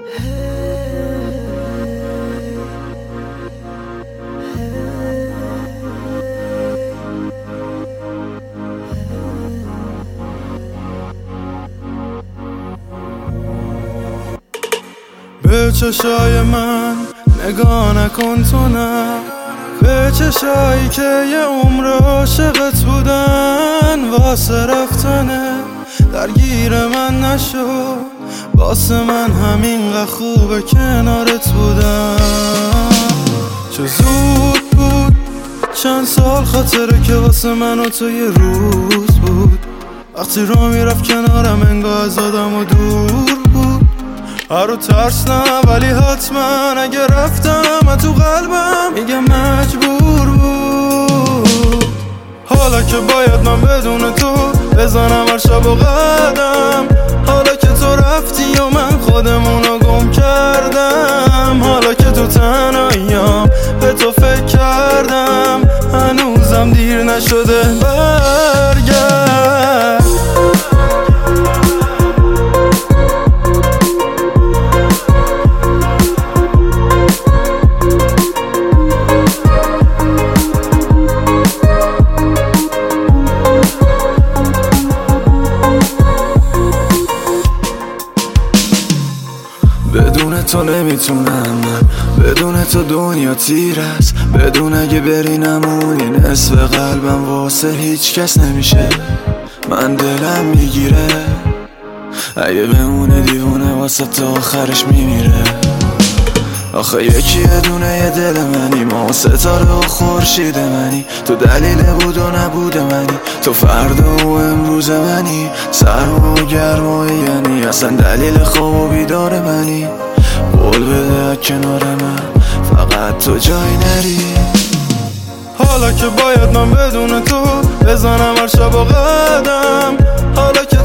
به چشای من نگاه نکن تو نه، به چشایی که یه عمر عاشقت بودن، واسه رفتنه درگیر من نشو، واسه من همینقدر خوبه کنارت بودن. چه زود بود چند سال خاطره که واسه من و تو یه روز بود، وقتی را میرفت کنارم انگار از آدم و دور بود. هر ترس نه ولی حتما اگه رفتم تو قلبم میگم مجبور بود. حالا که باید من بدون تو بزنم هر شب و قدم، حالا که تو رفتی و من خودمونو گم کردم، حالا که تو تنهاییام به تو فکر کردم، هنوزم دیر نشده برگرد. بدون تو نمیتونم من، بدون تو دنیا تیر است، بدون اگه بری نمونی نصف قلبم واسه هیچ کس نمیشه. من دلم میگیره اگه بمونه دیوونه واسه تا آخرش میمیره. آخه یکی یه دونه یه دل منی، ما ستاره و خورشید منی، تو دلیل بود و نبود منی، تو فردا و امروز منی، سرما و گرما یعنی اصلا دلیل خواب و بیدار منی. قول بده کنار من فقط تو جای نری. حالا که باید من بدون تو بزنم هر شب و قدم، حالا که